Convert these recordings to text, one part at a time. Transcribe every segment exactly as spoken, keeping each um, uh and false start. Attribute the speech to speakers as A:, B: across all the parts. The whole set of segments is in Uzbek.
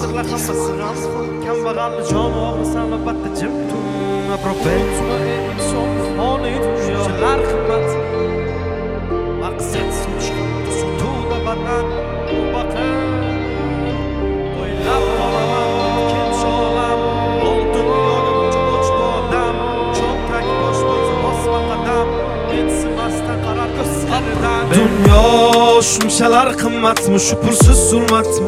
A: do'stlar hammasi g'am kambag'alni jon og'risan albatta jim tur propensiya inson foniy dunyolar qimmat maqsad sotuvda badan baqir o'ylab qolaman kench olam ol dunyoga cho'ch bodam cho'ntak bosh bo'lsa bosma qadam mensimasdan qarar ko'zlaridan dunyo shunchalar qimmatmi shu pulsiz zulmatmi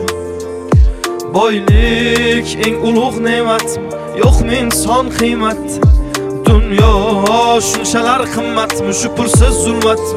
A: boylik eng ulug' ne'matmi yo'qmi inson qiymat dunyo shunchalar qimmatmi shu pulsiz zulmatmi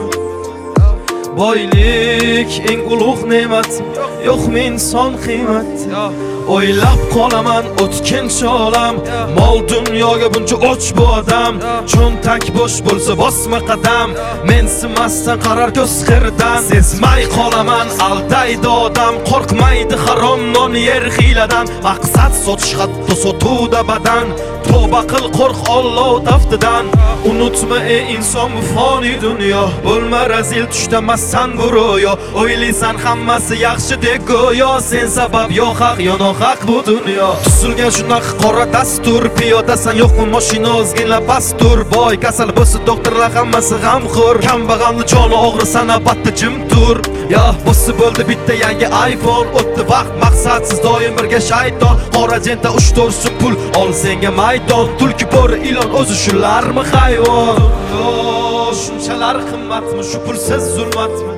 A: boylik eng ulug' ne'matmi yo'qmi inson qiymat o'ylab qolaman o'tkinchi olam mol dunyoga buncha och bu odam cho'ntak bo'sh bo'lsa bosma qadam mensimasdan qarar ko'z qirdan sezmay qolaman aldaydi odam qo'rqmaydi harom non yer hiyladan maqsad sotish hatto sotuvda badan tavba qil qo'rq Alloh taftidan unutma ey inson bu foniy dunyo bo'lma razil tushdamassan bu ro'yo o'ylaysan hammasi yaxshi deb go'yo sen sabab yo haq yo nohaq bu dunyo tuzilgan shunaqa qora dastur piyodasan yo'qmi mashina ozgina pastur boy kasal bo'lsa doktorlar hammasi g'amxo'r kambag'alni joni og'risan albatta jim tur yo bo'lsa bo'ldi bitta yangi iPhone o'tdi vaqt maqsadsiz doim birga shayton qora jenta uch to'rt pul ol senga maydon tulki bo'ri ilon o'zi shularmi hayvon yo shunchalar qimmatmi shu pulsiz zulmatmi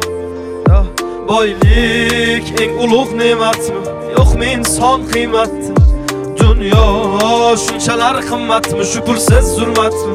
A: boylik eng ulug' ne'matmi yo'qmi inson qiymat dunyo shunchalar qimmatmi shu pulsiz zulmatmi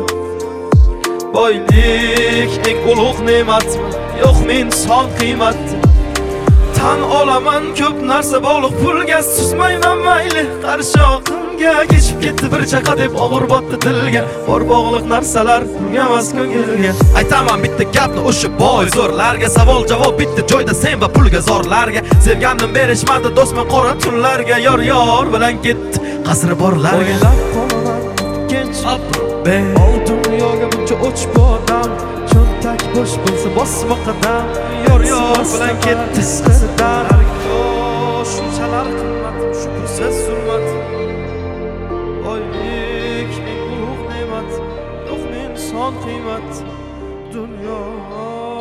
A: boylik eng ulug' ne'matmi yo'qmi inson qiymat tan olaman ko'p narsa bog'liq pulga susmayman mayli qarshi oqimga kechib ketdi bir chaqa deb og'ir botdi dilga bor bog'liq narsalar pulga emas ko'ngilga aytaman bitta gapni o'sha boy zo'rlarga savol javob bitta joyda sen va pulga zorlarga sevgandim berishmadi do'stman qora tunlarga yor yor bilan ketdi qasri borlarga o'ylab qolaman kench ol dunyoga buncha och bu odam cho'ntak bo'sh bo'lsa bosma qadam yor yor bilan ketdi qisidan shunchalar qimmat shu pulsiz zulmat boylik eng ulug' ne'mat yo'qmi inson qiymat dunyo